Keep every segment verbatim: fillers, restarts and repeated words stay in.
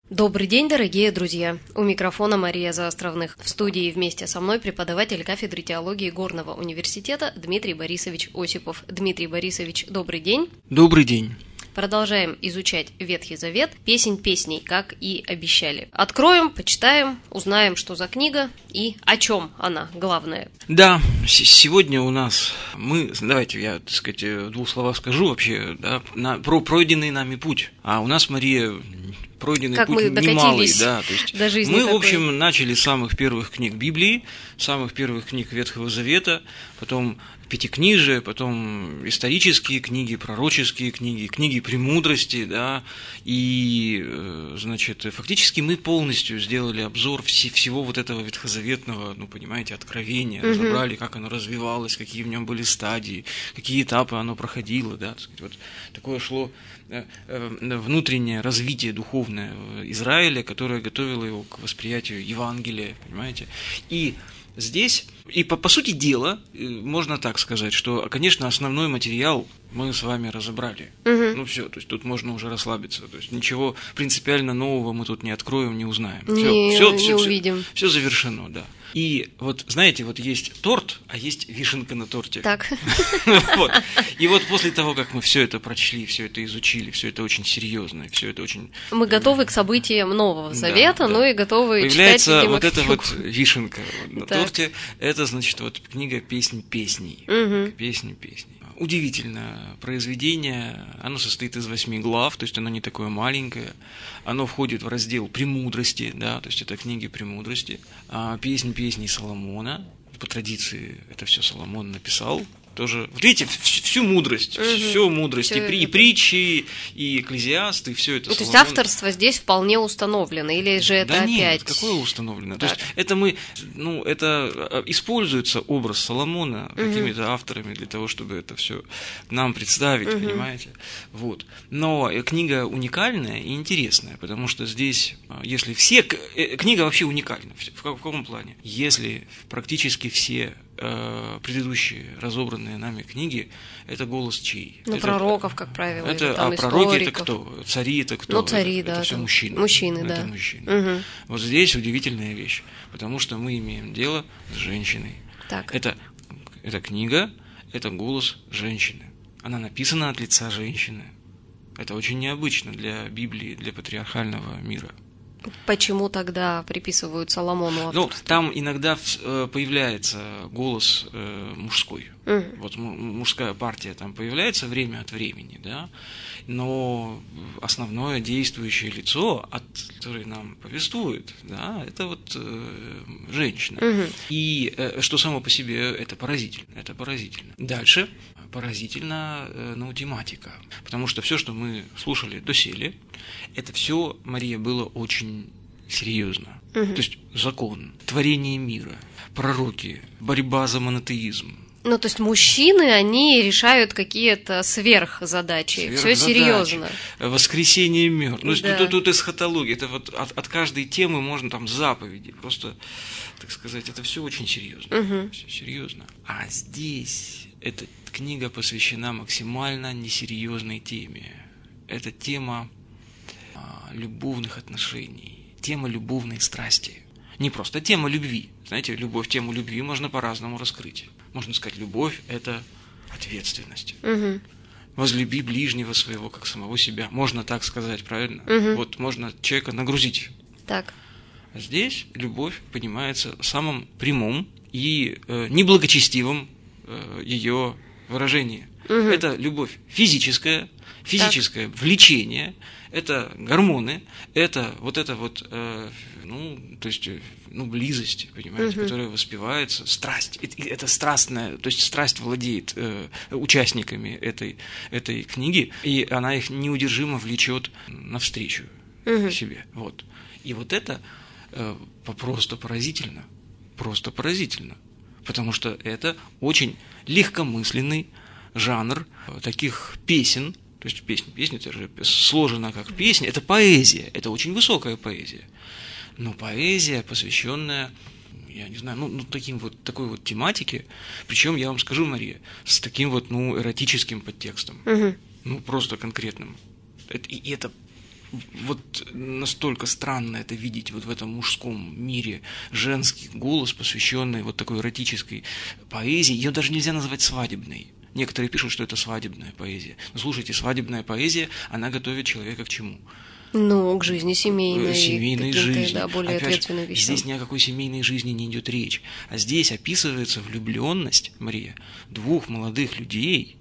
Добрый день, дорогие друзья! У микрофона Мария Заостровных. В студии вместе со мной преподаватель кафедры теологии Горного университета Дмитрий Борисович Осипов. Дмитрий Борисович, добрый день! Добрый день! Продолжаем изучать Ветхий Завет, песнь песней, как и обещали. Откроем, почитаем, узнаем, что за книга и о чем она, главное. Да, сегодня у нас мы, давайте я, так сказать, в двух словах скажу вообще, да, на, про пройденный нами путь. А у нас, Мария, пройденный как путь мы немалый, да, то есть до жизни мы, такой. В общем, начали с самых первых книг Библии, самых первых книг Ветхого Завета, потом Пятикнижие, потом исторические книги, пророческие книги, книги премудрости, да, и, значит, фактически мы полностью сделали обзор вси- всего вот этого ветхозаветного, ну, понимаете, откровения, угу. разобрали, как оно развивалось, какие в нем были стадии, какие этапы оно проходило, да, так сказать, вот такое шло внутреннее развитие духовное Израиля, которое готовило его к восприятию Евангелия, понимаете, и здесь, и по, по сути дела, можно так сказать, что, конечно, основной материал мы с вами разобрали. Угу. Ну все, то есть тут можно уже расслабиться. То есть ничего принципиально нового мы тут не откроем, не узнаем. Не, все, не все, увидим. Все, все завершено, да. И вот, знаете, вот есть торт, а есть вишенка на торте. Так. Вот. И вот после того, как мы все это прочли, все это изучили, все это очень серьезно, все это очень... Мы готовы к событиям Нового Завета, да, ну да. и готовы Появляется читать, видимо, вот эта книгу. вот вишенка на Так. торте. Это, значит, вот книга «Песнь песней». Угу. «Песнь песней». Удивительное произведение, оно состоит из восьми глав, то есть оно не такое маленькое, оно входит в раздел «Премудрости», да, то есть это книги «Премудрости», а «Песнь песней» Соломона, по традиции это все Соломон написал, тоже, вот видите, всю мудрость, угу. всю мудрость, всё и, при, и это. притчи, и экклезиасты, все это Ну, то Соломон. есть авторство здесь вполне установлено, или же это да опять... нет, какое установлено? Так. То есть это мы, ну, это используется образ Соломона угу. какими-то авторами для того, чтобы это все нам представить, угу. понимаете? Вот. Но книга уникальная и интересная, потому что здесь, если все... Книга вообще уникальна. В каком плане? Если практически все предыдущие разобранные нами книги, это голос чей? Ну, это, пророков, как правило, это, там, а пророки это историков. кто? Цари это кто? Ну, цари, это, да. Это все там. мужчины. Мужчины, это да. мужчины. Угу. Вот здесь удивительная вещь, потому что мы имеем дело с женщиной. Так. Это, это книга, это голос женщины. Она написана от лица женщины. Это очень необычно для Библии, для патриархального мира. Почему тогда приписывают Соломону авторство? Ну, там иногда появляется голос мужской. Угу. Вот мужская партия там появляется время от времени, да, но основное действующее лицо, от которое нам повествует, да, это вот э, женщина. Угу. И э, что само по себе это поразительно, это поразительно. Дальше поразительна э, наутематика, потому что все, что мы слушали доселе, это все, Мария, было очень серьезно. Угу. То есть закон, творение мира, пророки, борьба за монотеизм. Ну, то есть мужчины, они решают какие-то сверхзадачи, все серьезно. Воскресение мертвых. Да. Ну, тут, тут эсхатология, это вот от, от каждой темы можно там заповеди, просто, так сказать, это все очень серьезно. Угу. Все серьезно. А здесь эта книга посвящена максимально несерьезной теме. Это тема а, любовных отношений, тема любовной страсти. Не просто тема любви. Знаете, любовь, тему любви можно по-разному раскрыть. Можно сказать, любовь – это ответственность. Угу. Возлюби ближнего своего, как самого себя. Можно так сказать, правильно? Угу. Вот можно человека нагрузить. Так. А здесь любовь понимается в самом прямом и э, неблагочестивом э, ее выражении. Угу. Это любовь физическая, физическое так. влечение, это гормоны, это вот это вот, э, ну, то есть, ну, близость, понимаете, угу. которая воспевается, страсть, это, это страстная, то есть страсть владеет э, участниками этой, этой книги, и она их неудержимо влечет навстречу угу. себе, вот. И вот это э, просто поразительно, просто поразительно, потому что это очень легкомысленный жанр таких песен. То есть песня, песня это же сложена как песня, это поэзия, это очень высокая поэзия. Но поэзия, посвященная, я не знаю, ну, ну таким вот, такой вот тематике, причем я вам скажу, Мария, с таким вот, ну, эротическим подтекстом, угу. ну, просто конкретным. Это, и это вот настолько странно это видеть вот в этом мужском мире, женский голос, посвященный вот такой эротической поэзии. Ее даже нельзя назвать свадебной. Некоторые пишут, что это свадебная поэзия. Но слушайте, свадебная поэзия, она готовит человека к чему? Ну, к жизни семейной, семейной жизни. Да, более Опять ответственной же, вещам. здесь ни о какой семейной жизни не идет речь. А здесь описывается влюбленность, Мария, двух молодых людей,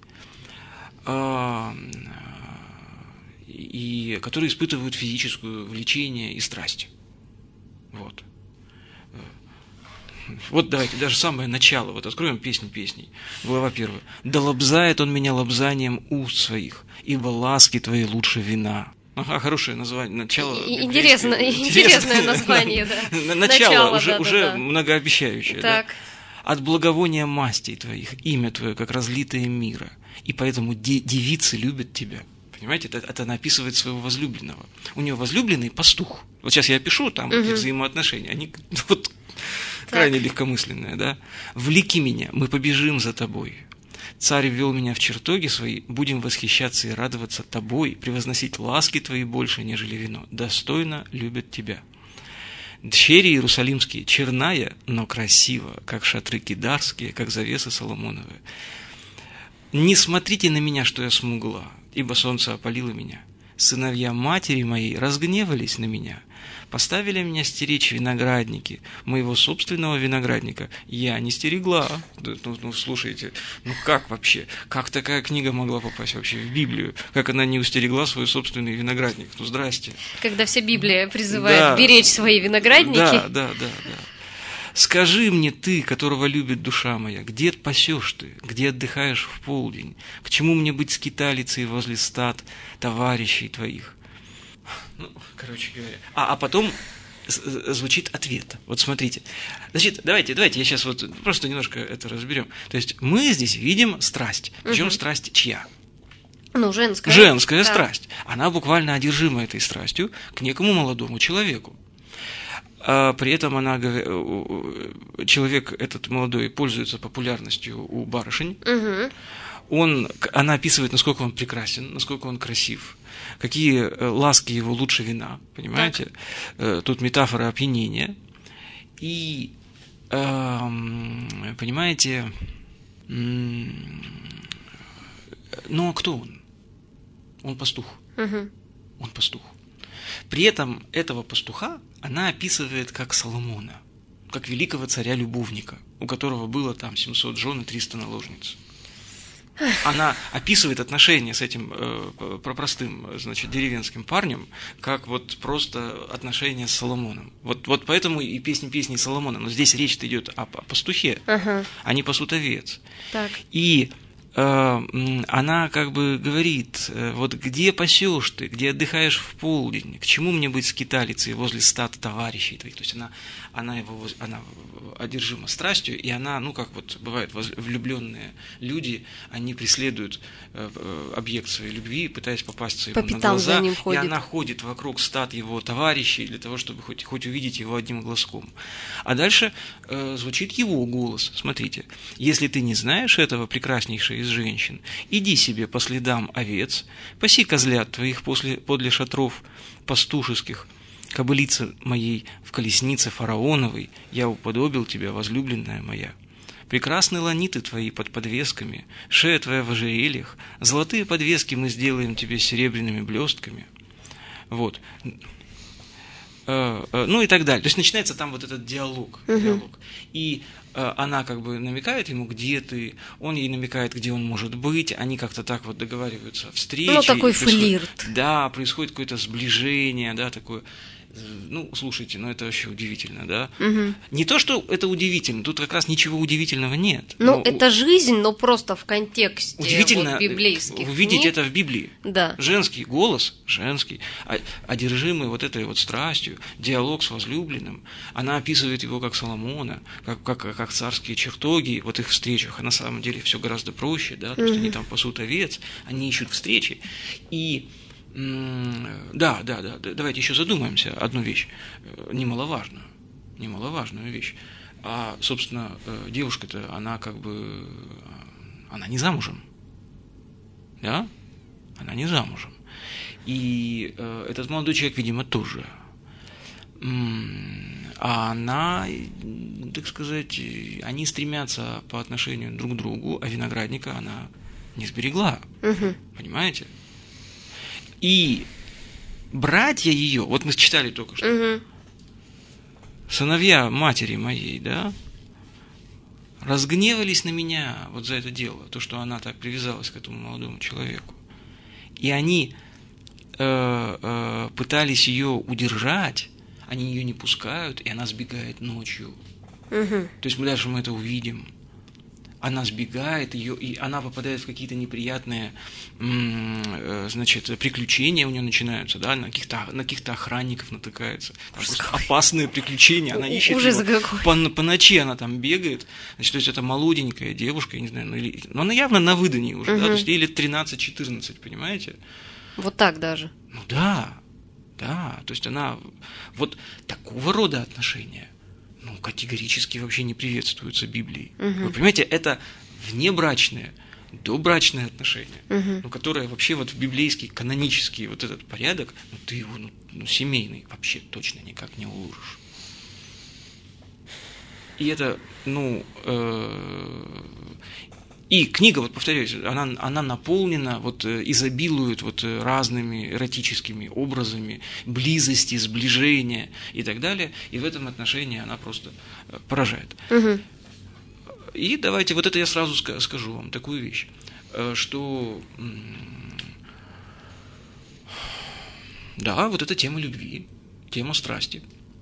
и, которые испытывают физическое влечение и страсть. Вот. Вот давайте, даже самое начало, вот откроем песню песней, глава первая. «Да лобзает он меня лобзанием уст своих, ибо ласки твои лучше вина». Ага, хорошее название, начало. Интересно, интересное название, да. Начало, начало уже, да, уже да, да. многообещающее. Так. Да? «От благовония мастей твоих, имя твое, как разлитое мира, и поэтому де- девицы любят тебя». Понимаете, это, это она описывает своего возлюбленного. У нее возлюбленный пастух. Вот сейчас я опишу там угу. эти взаимоотношения. Они вот крайне легкомысленные, да. «Влеки меня, мы побежим за тобой. Царь ввел меня в чертоги свои, будем восхищаться и радоваться тобой, превозносить ласки твои больше, нежели вино. Достойно любят тебя. Дщери иерусалимские, черная, но красиво, как шатры кидарские, как завесы соломоновые. Не смотрите на меня, что я смугла, ибо солнце опалило меня. Сыновья матери моей разгневались на меня, поставили меня стеречь виноградники, моего собственного виноградника я не стерегла». Ну, ну, слушайте, ну как вообще? Как такая книга могла попасть вообще в Библию? Как она не устерегла свой собственный виноградник? Ну, здрасте. Когда вся Библия призывает да, беречь свои виноградники. Да, да, да, да. «Скажи мне, ты, которого любит душа моя, где пасешь ты, где отдыхаешь в полдень? К чему мне быть скиталицей возле стад товарищей твоих?» Ну, короче говоря. А, а потом звучит ответ. Вот смотрите. Значит, давайте, давайте я сейчас вот просто немножко это разберем. То есть мы здесь видим страсть. Причем угу. страсть чья? Ну, женская. Женская да. страсть. Она буквально одержима этой страстью к некому молодому человеку. А при этом она, человек этот молодой пользуется популярностью у барышень. Угу. Он, она описывает, насколько он прекрасен, насколько он красив, какие ласки его лучше вина, понимаете? Так. Тут метафора опьянения. И, понимаете, ну а кто он? Он пастух. Угу. Он пастух. При этом этого пастуха она описывает как Соломона, как великого царя-любовника, у которого было там семьсот жен и триста наложниц. Она описывает отношения с этим э, простым, значит, деревенским парнем, как вот просто отношения с Соломоном. Вот, вот поэтому и песни песни Соломона. Но здесь речь-то идет о, о пастухе, ага. Они пасут овец. Так. И она как бы говорит, вот где пасешь ты, где отдыхаешь в полдень, к чему мне быть скиталицей возле стад товарищей твоих. То есть она, она, его, она одержима страстью, и она, ну как вот бывает, влюбленные люди, они преследуют объект своей любви, пытаясь попасть ему на глаза, и она ходит вокруг стад его товарищей для того, чтобы хоть, хоть увидеть его одним глазком. А дальше э, звучит его голос. Смотрите, если ты не знаешь этого, прекраснейшая из женщин, иди себе по следам овец, паси козлят твоих после, подле шатров пастушеских, кобылице моей в колеснице фараоновой, я уподобил тебя, возлюбленная моя. Прекрасны ланиты твои под подвесками, шея твоя в ожерельях, золотые подвески мы сделаем тебе серебряными блестками. Вот. Ну и так далее. То есть начинается там вот этот диалог. Uh-huh. диалог. И э, она как бы намекает ему, где ты, он ей намекает, где он может быть, они как-то так вот договариваются о встрече. Ну, такой флирт. Да, происходит какое-то сближение, да, такое. Ну, слушайте, ну это вообще удивительно, да? Угу. Не то, что это удивительно, тут как раз ничего удивительного нет. Ну, это жизнь, но просто в контексте удивительно вот библейских увидеть книг. Это в Библии. Да. Женский голос, женский, одержимый вот этой вот страстью, диалог с возлюбленным. Она описывает его как Соломона, как, как, как царские чертоги, вот их встречах. А на самом деле все гораздо проще, да? То есть угу. они там пасут овец, они ищут встречи. И Да, да, да. Давайте еще задумаемся одну вещь, немаловажную, немаловажную вещь. А, собственно, девушка-то, она как бы, она не замужем, да? Она не замужем. И э, этот молодой человек, видимо, тоже. А она, так сказать, они стремятся по отношению друг к другу, а виноградника она не сберегла. Угу. Понимаете? И братья ее, вот мы читали только что, угу. сыновья матери моей, да, разгневались на меня вот за это дело, то, что она так привязалась к этому молодому человеку. И они э, э, пытались ее удержать, они ее не пускают, и она сбегает ночью. Угу. То есть мы дальше мы это увидим. Она сбегает, ее, и она попадает в какие-то неприятные, значит, приключения у нее начинаются, да, на каких-то, на каких-то охранников натыкается. Там просто опасные приключения, она ищет его. По, по ночи она там бегает, значит, то есть это молоденькая девушка, я не знаю, ну, или, но она явно на выдании уже, угу. да, то есть ей лет тринадцать-четырнадцать, понимаете? Вот так даже. Ну да, да, то есть она, вот такого рода отношения, ну, категорически вообще не приветствуются Библией. Угу. Вы понимаете, это внебрачные, добрачные отношения, угу. ну, которые вообще вот в библейский, канонический вот этот порядок, ну, ты его, ну, ну, семейный, вообще точно никак не уложишь. И это, ну, э- и книга, вот повторяюсь, она, она наполнена, вот, изобилует вот разными эротическими образами близости, сближения и так далее, и в этом отношении она просто поражает. Угу. И давайте, вот это я сразу скажу вам такую вещь, что, да, вот эта тема любви, тема страсти.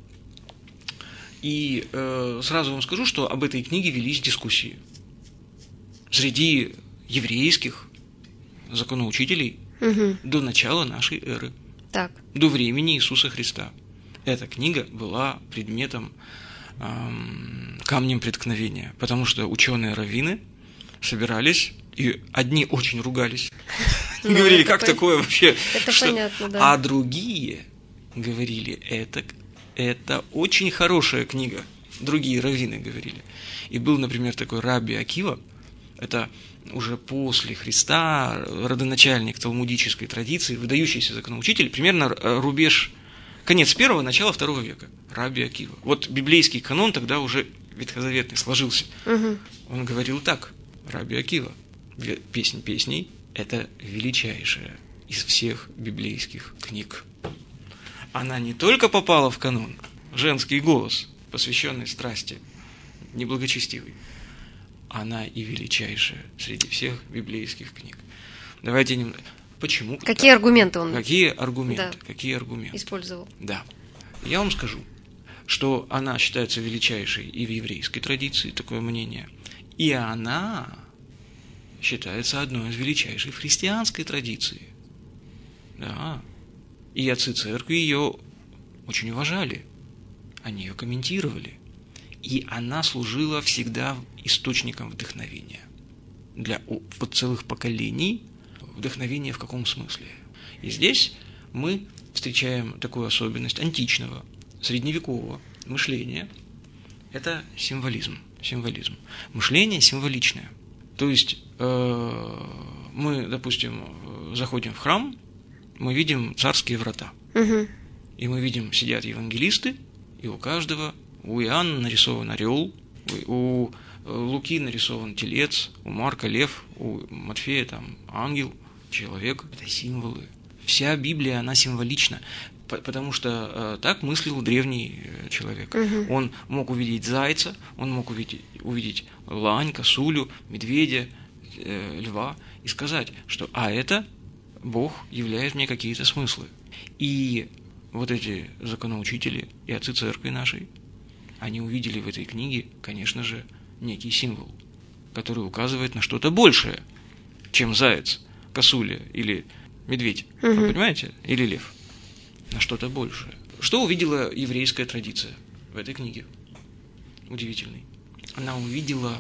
И э, сразу вам скажу, что об этой книге велись дискуссии среди еврейских законоучителей угу. до начала нашей эры, так. до времени Иисуса Христа. Эта книга была предметом, эм, камнем преткновения, потому что ученые-раввины собирались, и одни очень ругались, ну, говорили, как пон... такое вообще? Это что... понятно, да. А другие говорили, это, это очень хорошая книга. Другие раввины говорили. И был, например, такой Рабби Акива, это уже после Христа, родоначальник талмудической традиции, выдающийся законоучитель, примерно рубеж, конец первого, начало второго века, Рабби Акива. Вот библейский канон тогда уже ветхозаветный сложился. Угу. Он говорил так, Рабби Акива, песнь песней – это величайшая из всех библейских книг. Она не только попала в канон, женский голос, посвященный страсти неблагочестивой, она и величайшая среди всех библейских книг. Давайте немного. Почему? Какие так? аргументы он? Какие аргументы? Да. Какие аргументы? Использовал. Да. Я вам скажу, что она считается величайшей и в еврейской традиции, такое мнение, и она считается одной из величайших в христианской традиции. Да. И отцы церкви ее очень уважали. Они ее комментировали. И она служила всегда источником вдохновения. Для вот целых поколений вдохновение в каком смысле? И здесь мы встречаем такую особенность античного, средневекового мышления. Это символизм. Символизм. Мышление символичное. То есть э, мы, допустим, заходим в храм, мы видим царские врата. Угу. И мы видим, сидят евангелисты, и у каждого, у Иоанна нарисован орел, у Луки нарисован телец, у Марка лев, у Матфея там ангел, человек. Это символы. Вся Библия, она символична, потому что э, так мыслил древний человек. Угу. Он мог увидеть зайца, он мог увидеть, увидеть лань, косулю, медведя, э, льва и сказать, что а это Бог являет мне какие-то смыслы. И вот эти законоучители и отцы церкви нашей, они увидели в этой книге, конечно же, некий символ, который указывает на что-то большее, чем заяц, косуля или медведь. Угу. Вы понимаете? Или лев. На что-то большее. Что увидела еврейская традиция в этой книге? Удивительный. Она увидела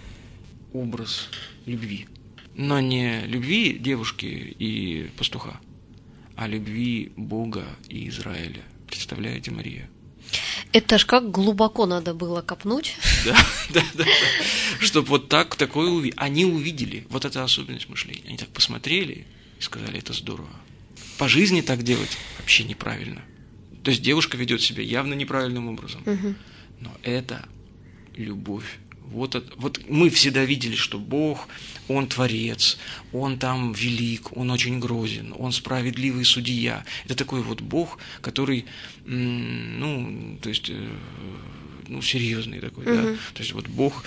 образ любви. Но не любви девушки и пастуха, а любви Бога и Израиля. Представляете, Мария? Это ж как глубоко надо было копнуть. Да, да, да. Чтобы вот так, такое увидеть. Они увидели, вот это особенность мышления. Они так посмотрели и сказали, это здорово. по жизни так делать вообще неправильно. То есть девушка ведет себя явно неправильным образом. Угу. Но это любовь. Вот, это, вот мы всегда видели, что Бог, Он творец, Он там велик, Он очень грозен, Он справедливый судья. Это такой вот Бог, который, ну, то есть, ну, серьезный такой, угу. да. То есть вот Бог,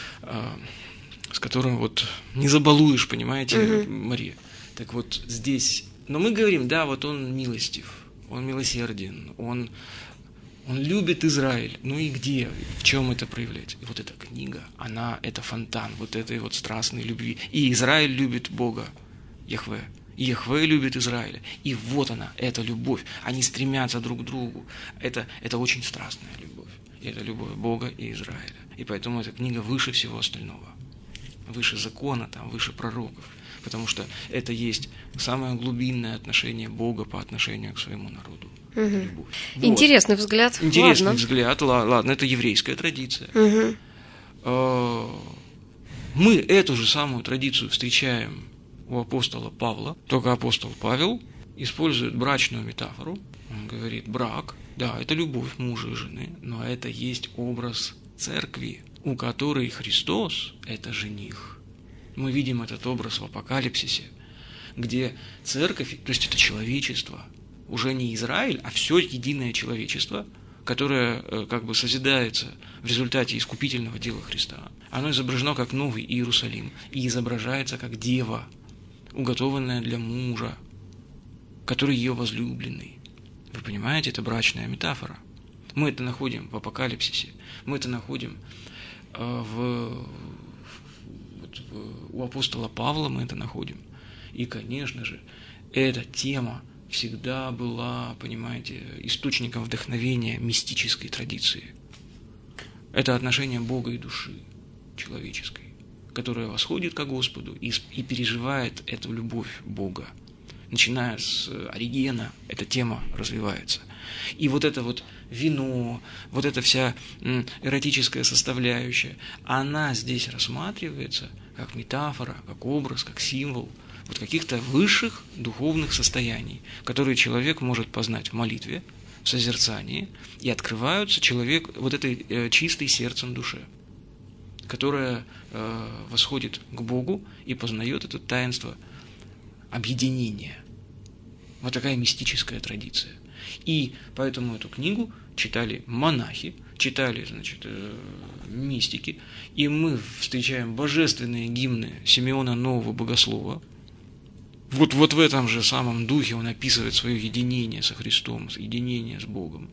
с которым вот не забалуешь, понимаете, угу. Мария. Так вот здесь, но мы говорим, да, вот Он милостив, Он милосерден, Он... Он любит Израиль. Ну и где? В чем это проявляется? И вот эта книга, она, это фонтан вот этой вот страстной любви. И Израиль любит Бога, Яхве. И Яхве любит Израиля. И вот она, эта любовь. Они стремятся друг к другу. Это, это очень страстная любовь. И это любовь Бога и Израиля. И поэтому эта книга выше всего остального. Выше закона, там, выше пророков. Потому что это есть самое глубинное отношение Бога по отношению к своему народу. Угу. Вот. Интересный взгляд. Интересный ладно. взгляд, ладно, это еврейская традиция. Угу. Мы эту же самую традицию встречаем у апостола Павла, только апостол Павел использует брачную метафору. Он говорит, брак, да, это любовь мужа и жены, но это есть образ церкви, у которой Христос – это жених. Мы видим этот образ в Апокалипсисе, где церковь, то есть это человечество, уже не Израиль, а все единое человечество, которое как бы созидается в результате искупительного дела Христа. Оно изображено как новый Иерусалим и изображается как дева, уготованная для мужа, который ее возлюбленный. Вы понимаете, это брачная метафора. Мы это находим в Апокалипсисе, мы это находим в, вот, в, у апостола Павла, мы это находим. И, конечно же, эта тема всегда была, понимаете, источником вдохновения мистической традиции. Это отношение Бога и души человеческой, которая восходит к Господу и, и переживает эту любовь Бога. Начиная с Оригена, эта тема развивается. И вот это вот вино, вот эта вся эротическая составляющая, она здесь рассматривается как метафора, как образ, как символ вот каких-то высших духовных состояний, которые человек может познать в молитве, в созерцании, и открываются человек вот этой э, чистой сердцем душе, которая э, восходит к Богу и познает это таинство объединения. Вот такая мистическая традиция. И поэтому эту книгу читали монахи, читали, значит, э, мистики, и мы встречаем божественные гимны Симеона Нового Богослова. Вот, вот в этом же самом духе он описывает свое единение со Христом, единение с Богом.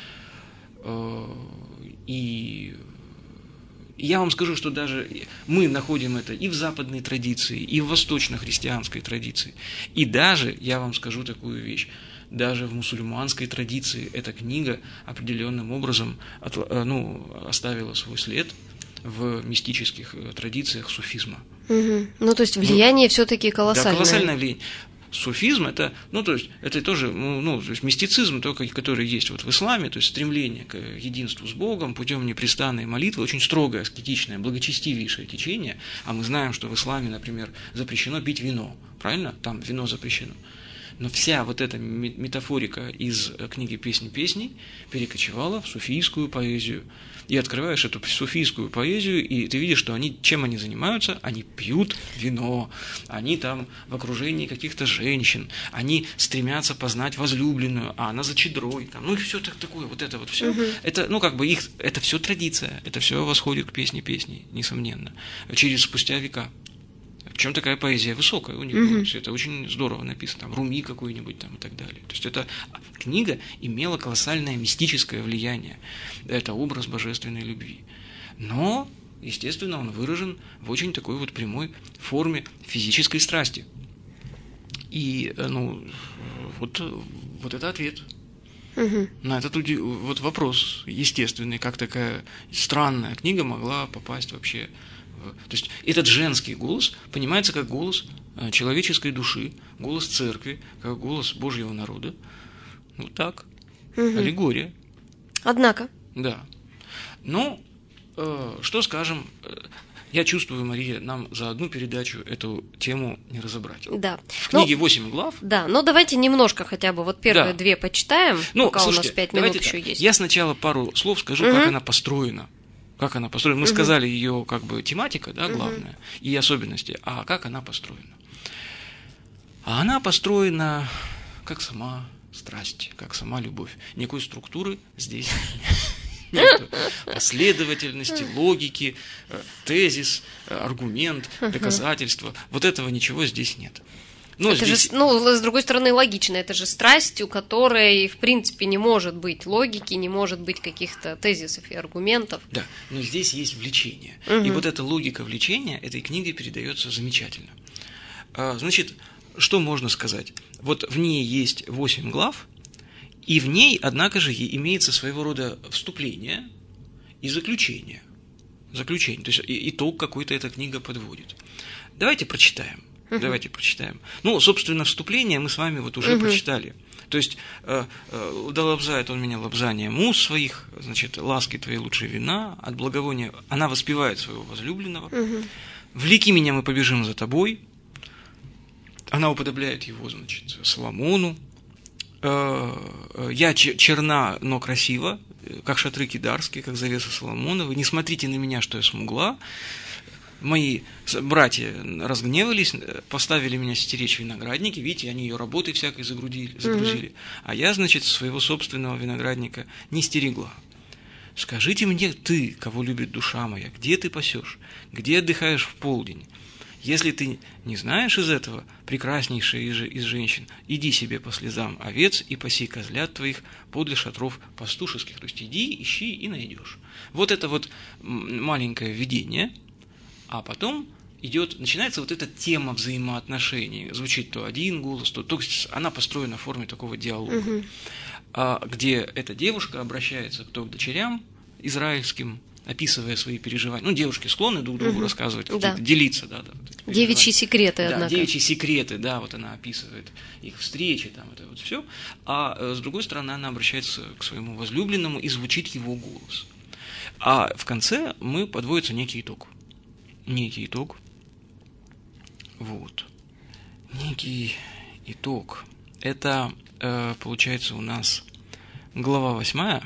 И я вам скажу, что даже мы находим это и в западной традиции, и в восточно-христианской традиции. И даже, я вам скажу такую вещь, даже в мусульманской традиции эта книга определенным образом от, ну, оставила свой след в мистических традициях суфизма. Угу. Ну, то есть влияние ну, все-таки колоссальное. Да, колоссальное влияние. Суфизм это, ну, то есть, это тоже, ну, то есть мистицизм, только, который есть вот в исламе, то есть стремление к единству с Богом путем непрестанной молитвы, очень строгое, аскетичное, благочестивейшее течение, а мы знаем, что в исламе, например, запрещено пить вино, правильно? Там вино запрещено. Но вся вот эта метафорика из книги «Песни песней» перекочевала в суфийскую поэзию. И открываешь эту суфийскую поэзию, и ты видишь, что они, чем они занимаются? Они пьют вино, они там в окружении каких-то женщин, они стремятся познать возлюбленную, а она за чадрой, там, ну и все так, такое, вот это вот все. Угу. Это, ну, как бы их, это все традиция, это все восходит к «Песне песней», несомненно, через спустя века. Причем такая поэзия высокая у них, mm-hmm. это очень здорово написано, там, Руми какой-нибудь там и так далее. То есть эта книга имела колоссальное мистическое влияние, это образ божественной любви. Но, естественно, он выражен в очень такой вот прямой форме физической страсти. И, ну, вот, вот это ответ. Mm-hmm. На этот вот вопрос естественный, как такая странная книга могла попасть вообще. То есть этот женский голос понимается как голос человеческой души, голос церкви, как голос Божьего народа. Вот так. Угу. Аллегория. Однако. Да. Ну, э, что скажем, Я чувствую, Мария, нам за одну передачу эту тему не разобрать. Да. В книге восемь глав. Да, но давайте немножко хотя бы вот первые Да. две почитаем, Ну, пока слушайте, у нас пять минут давайте еще так. есть. Я сначала пару слов скажу, Мгм. как она построена. Как она построена. Мы Мгм. сказали ее как бы тематика, да, Мгм. главная, и особенности. А как она построена? А она построена как сама страсть, как сама любовь. Никакой структуры здесь нет. Последовательности, логики, э, тезис, э, аргумент, доказательство. Вот этого ничего здесь нет. Но Это здесь... же, ну, с другой стороны, логично. Это же страсть, у которой, в принципе, не может быть логики, не может быть каких-то тезисов и аргументов. Да, но здесь есть влечение. Мгм. И вот эта логика влечения этой книгой передается замечательно. А, Значит, что можно сказать? Вот в ней есть восемь глав, и в ней, однако же, и имеется своего рода вступление и заключение. Заключение, то есть и- итог какой-то эта книга подводит. Давайте прочитаем. Мгм. Давайте прочитаем. Ну, собственно, вступление мы с вами вот уже Мгм. прочитали. То есть, э, э, да лобзает он меня лобзанием уст своих, значит, ласки твоей лучше вина, от благовония она воспевает своего возлюбленного. Мгм. Влеки меня, мы побежим за тобой. Она уподобляет его, значит, Соломону. Э, э, Я че- черна, но красива, э, как шатры кидарские, как завеса Соломоновы. Не смотрите на меня, что я смугла. Мои с- братья разгневались, э, поставили меня стеречь виноградники. Видите, они ее работой всякой загрузили, загрузили. А я, значит, своего собственного виноградника не стерегла. Скажите мне ты, кого любит душа моя, где ты пасешь, где отдыхаешь в полдень? Если ты не знаешь из этого, прекраснейшая из, же- из женщин, иди себе по слезам овец и паси козлят твоих подле шатров пастушеских. То есть иди, ищи и найдешь. Вот это вот м, маленькое введение, а потом идет, начинается вот эта тема взаимоотношений. Звучит то один голос, то, то есть она построена в форме такого диалога, Мгм. а, где эта девушка обращается то к дочерям израильским, описывая свои переживания. Ну, девушки склонны друг другу Мгм. рассказывать, Да. какие-то, делиться, да, да. вот эти Девичьи переживания. секреты, Да, однако. девичьи секреты, да, вот она описывает их встречи, там, это вот все. А э, с другой стороны, она обращается к своему возлюбленному, и звучит его голос. А в конце мы подводится некий итог. Некий итог. Вот. Некий итог. Это, э, получается, у нас глава восьмая.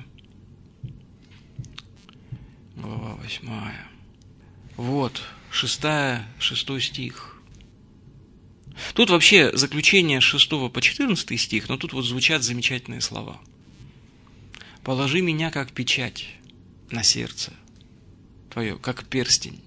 Глава восьмая. Вот, шестая, шестой стих. Тут вообще заключение с шестого по четырнадцатый стих, но тут вот звучат замечательные слова. «Положи меня, как печать на сердце твое, как перстень.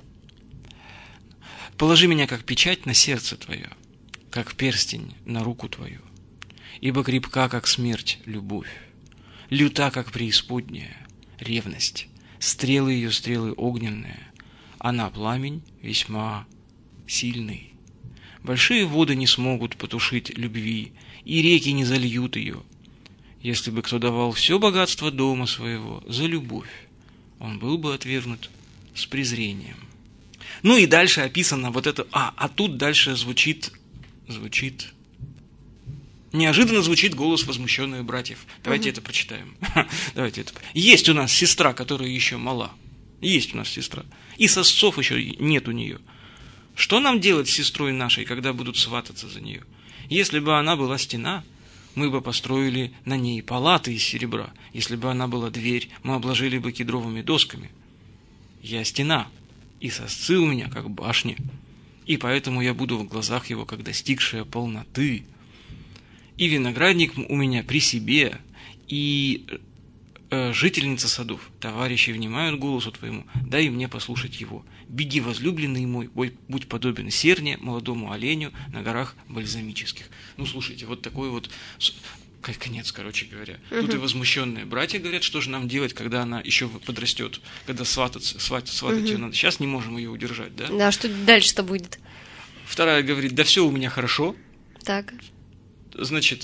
Положи меня, как печать на сердце твое, как перстень на руку твою. Ибо крепка, как смерть, любовь, люта, как преисподняя, ревность, стрелы ее стрелы огненные, она пламень весьма сильный. Большие воды не смогут потушить любви, и реки не зальют ее. Если бы кто давал все богатство дома своего за любовь, он был бы отвергнут с презрением». Ну и дальше описано вот это, а, а тут дальше звучит, звучит, неожиданно звучит голос возмущенных братьев. Давайте это прочитаем. Давайте это. Есть у нас сестра, которая еще мала. Есть у нас сестра. И сосцов еще нет у нее. Что нам делать с сестрой нашей, когда будут свататься за нее? Если бы она была стена, мы бы построили на ней палаты из серебра. Если бы она была дверь, мы обложили бы кедровыми досками. Я стена, и сосцы у меня, как башни, и поэтому я буду в глазах его, как достигшая полноты. И виноградник у меня при себе, и э, жительница садов, товарищи внимают голосу твоему, дай мне послушать его. Беги, возлюбленный мой, будь подобен серне, молодому оленю на горах бальзамических. Ну, слушайте, вот такой вот конец, короче говоря. Угу. Тут и возмущенные братья говорят, что же нам делать, когда она еще подрастет, когда свататься, сватать, сватать угу. ее надо. Сейчас не можем ее удержать, да? Да, что дальше-то будет? Вторая говорит, да все у меня хорошо. Так. Значит,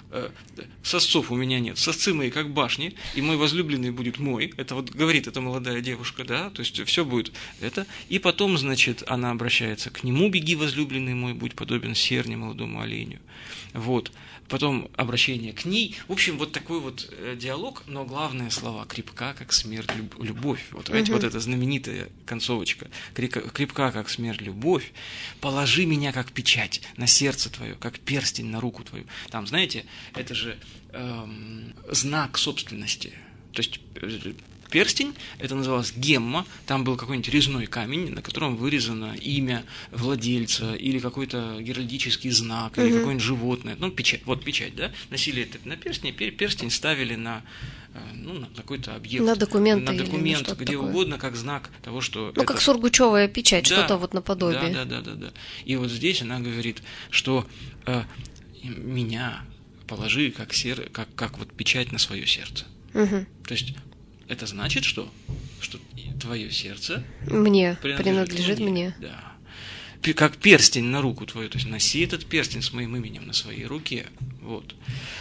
э, сосцов у меня нет, сосцы мои как башни, и мой возлюбленный будет мой. Это вот говорит эта молодая девушка, да, то есть все будет это. И потом, значит, она обращается к нему: беги, возлюбленный мой, будь подобен серне молодому оленю. Вот. Потом обращение к ней. В общем, вот такой вот диалог, но главные слова: крепка, как смерть, любовь. Вот, понимаете, угу. вот эта знаменитая концовочка. Крепка, как смерть, любовь. Положи меня, как печать, на сердце твое, как перстень на руку твою. Там, знаете, это же эм, знак собственности. То есть перстень, это называлось гемма, там был какой-нибудь резной камень, на котором вырезано имя владельца, или какой-то геральдический знак, или mm-hmm. какое-нибудь животное, ну, печать, вот печать, да, носили это на перстень, перстень ставили на, ну, на какой-то объект. На документ, на документ, или где такое. Угодно, как знак того, что... Ну, это... как сургучевая печать, да, что-то вот наподобие. Да, да, да, да, да. И вот здесь она говорит, что э, меня положи как, сер... как, как вот печать на свое сердце. Mm-hmm. То есть это значит, что, что твое сердце мне принадлежит, принадлежит мне. мне. Да. Как перстень на руку твою, то есть носи этот перстень с моим именем на своей руке. Вот.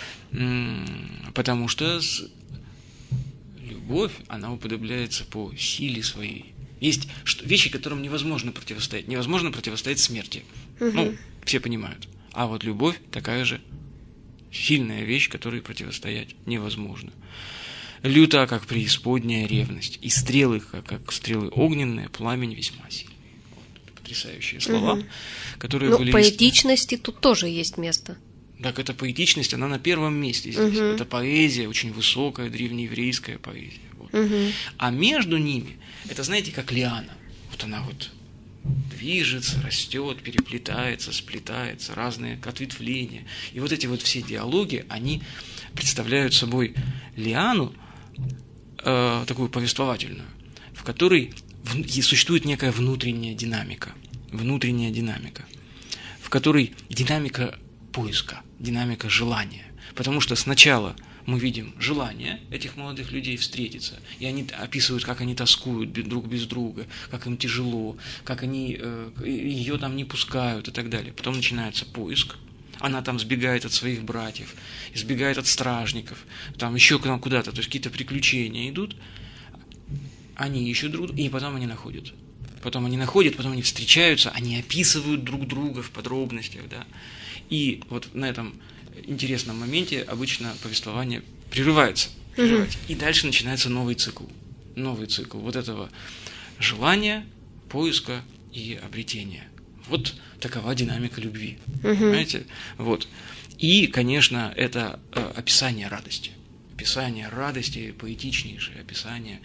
Потому что любовь, она уподобляется по силе своей. Есть вещи, которым невозможно противостоять. Невозможно противостоять смерти. Угу. Ну, все понимают. А вот любовь такая же сильная вещь, которой противостоять невозможно. Люта, как преисподняя ревность, и стрелы, как, как стрелы огненные, пламень весьма сильный. Вот, потрясающие слова, угу. которые ну, были... поэтичности тут тоже есть место. Так, эта поэтичность, она на первом месте здесь. Угу. Это поэзия, очень высокая, древнееврейская поэзия. Вот. Угу. А между ними, это, знаете, как лиана. Вот она вот движется, растет, переплетается, сплетается, разные ответвления. И вот эти вот все диалоги, они представляют собой лиану, э, такую повествовательную, в которой в, существует некая внутренняя динамика, внутренняя динамика, в которой динамика поиска, динамика желания. Потому что сначала мы видим желание этих молодых людей встретиться, и они описывают, как они тоскуют друг без друга, как им тяжело, как они э, ее там не пускают и так далее. Потом начинается поиск. Она там сбегает от своих братьев, сбегает от стражников, там еще куда-то, то есть какие-то приключения идут, они ищут друг друга, и потом они находят. Потом они находят, потом они встречаются, они описывают друг друга в подробностях, да. И вот на этом интересном моменте обычно повествование прерывается, прерывается. Угу. И дальше начинается новый цикл. Новый цикл вот этого желания, поиска и обретения. Вот такова динамика любви. Угу. Понимаете? Вот. И, конечно, это э, описание радости. Описание радости, поэтичнейшее описание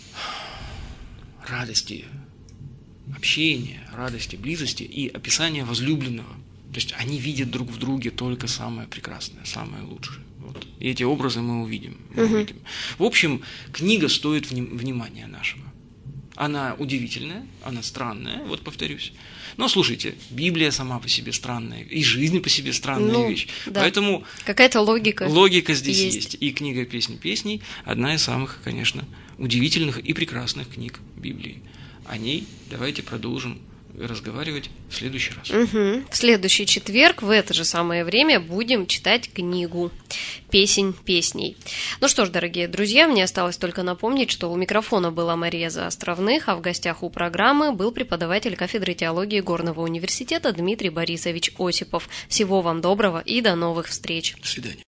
радости общения, радости, близости и описание возлюбленного. То есть они видят друг в друге только самое прекрасное, самое лучшее. Вот. И эти образы мы увидим. Мы угу. увидим. В общем, книга стоит вни- внимания нашего. Она удивительная, она странная, вот повторюсь. Но слушайте, Библия сама по себе странная, и жизнь по себе странная ну, вещь. Да. Поэтому какая-то логика. Логика здесь есть. есть. И книга «Песни песней» одна из самых, конечно, удивительных и прекрасных книг Библии. О ней давайте продолжим разговаривать в следующий раз. Угу. В следующий четверг в это же самое время будем читать книгу «Песнь песней». Ну что ж, дорогие друзья, мне осталось только напомнить, что у микрофона была Мария Заостровных, а в гостях у программы был преподаватель кафедры теологии Горного университета Дмитрий Борисович Осипов. Всего вам доброго и до новых встреч. До свидания.